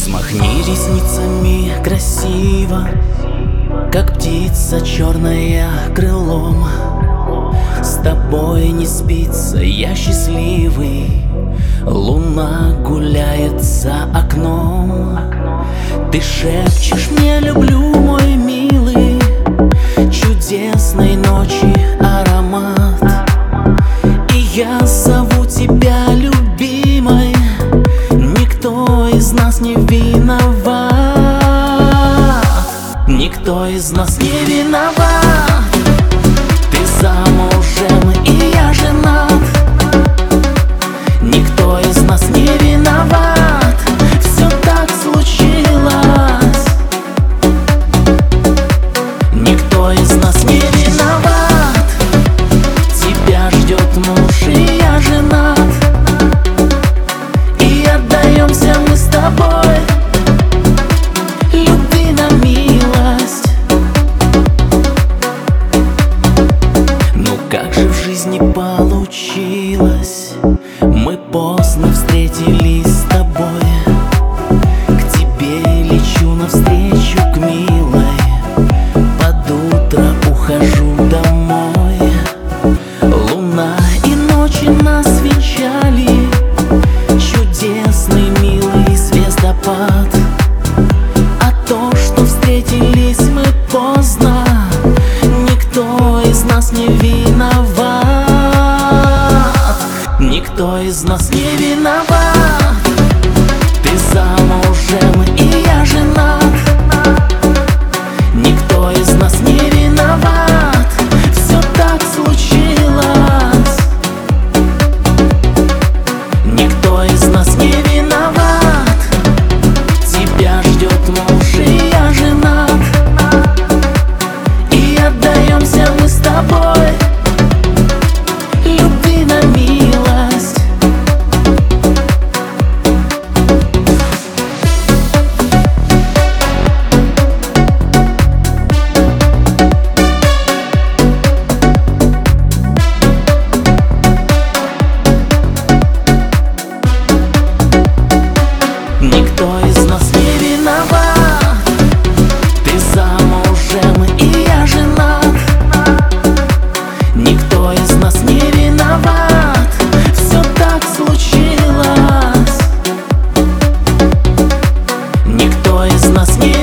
Взмахни ресницами красиво, как птица черная крылом. С тобой не спится, я счастливый. Луна гуляет за окном. Ты шепчешь мне: люблю, мой милый. Чудесной ночи аромат. И я зову тебя любимой. Никто из нас не виноват. Никто из нас не виноват. Ты замужем, и я женат. Никто из нас не виноват. Все так случилось. Никто из нас не виноват. Тебя ждет муж, и я женат. И отдаемся мы с тобой любви на милость. Ну как же в жизни получилось? Мы поздно встретились с тобой. К тебе лечу навстречу, к милой. Под утро ухожу домой. Луна и ночи нас венчали. Чудесный, милый звездопад. А то, что встретились мы поздно, никто из нас не виноват. Никто из нас не виноват. Ты замужем, и я женат. Никто из нас не виноват. Все так случилось. Никто из нас не виноват. Тебя ждет муж, и я женат. И отдаемся мы с тобой любви на милость. Никто из нас не виноват. Ты замужем, и я женат. Никто из нас не виноват. Все так случилось. Никто из нас не